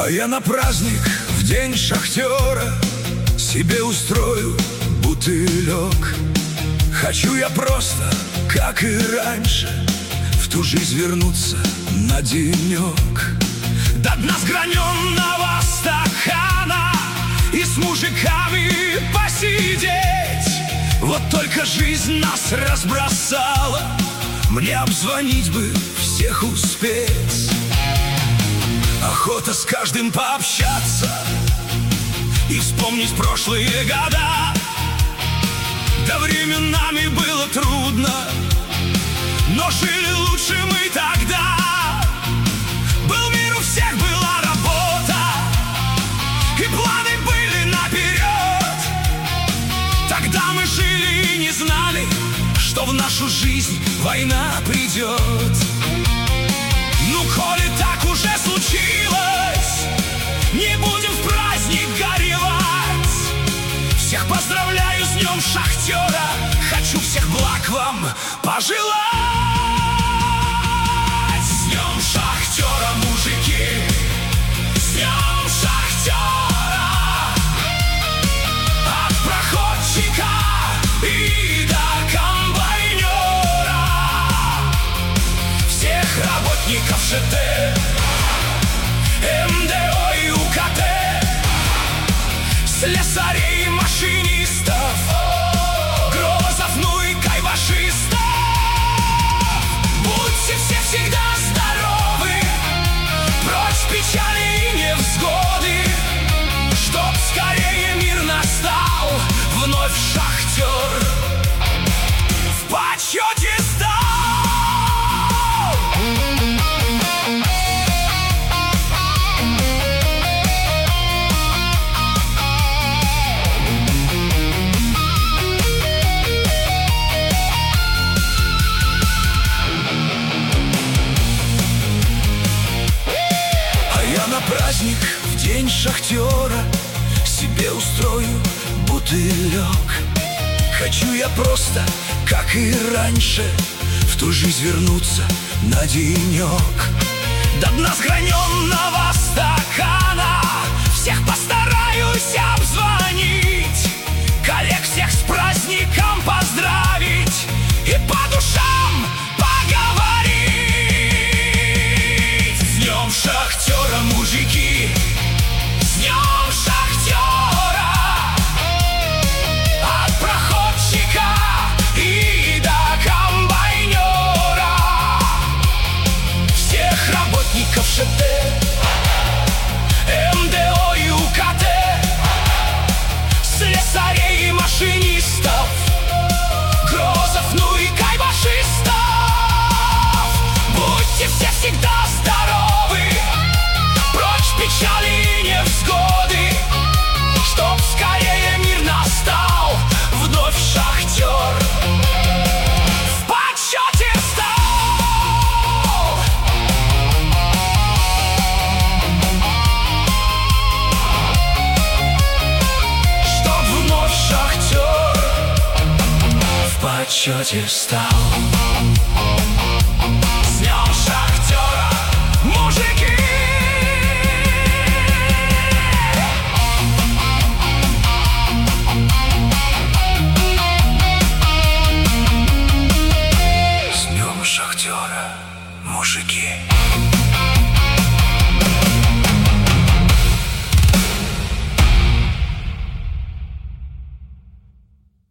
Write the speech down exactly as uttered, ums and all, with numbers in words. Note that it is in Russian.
А я на праздник в день шахтера себе устрою бутылек. Хочу я просто, как и раньше, в ту жизнь вернуться на денек. До дна сграненного стакана и с мужиками посидеть. Вот только жизнь нас разбросала, мне обзвонить бы, всех успеть. Охота с каждым пообщаться и вспомнить прошлые года. Да временами было трудно, но жили лучше мы тогда. Был мир, у всех была работа, и планы были наперед. Тогда мы жили и не знали, что в нашу жизнь война придет. Ну, коли так уже случилось, не будем в праздник горевать. Всех поздравляю с днем шахтера, хочу всех благ вам пожелать. С днем шахтера, мужики, с днем шахтера. От проходчика и до комбайнера, всех работников ШТ, МДО и УКТ, слесарей и машинистов, грузов, ну и кайвашистов. Будьте все всегда здоровы, прочь печали и невзгоды, чтоб скорее мир настал, вновь шахтер в почете стал. На праздник в день шахтера себе устрою бутылек. Хочу я просто, как и раньше, в ту жизнь вернуться на денек. До дна сграненного стакана всех постараюсь обзвонить, коллег всех с праздником поздравить и по душам поговорить. С днем шахтера, мужики, с днем шахтера. От проходчика и до комбайнера, всех работников ШТ, МДО и УКТ, слесарей и машинистов, грузов, ну и кайвашистов. Будьте все всегда здоровы, прочь печали и невзгоды, чтоб скорее мир настал, вновь шахтер в почете стал. Чтоб вновь шахтер в почете стал. С днем шахтера, мужики! С днем шахтера, мужики!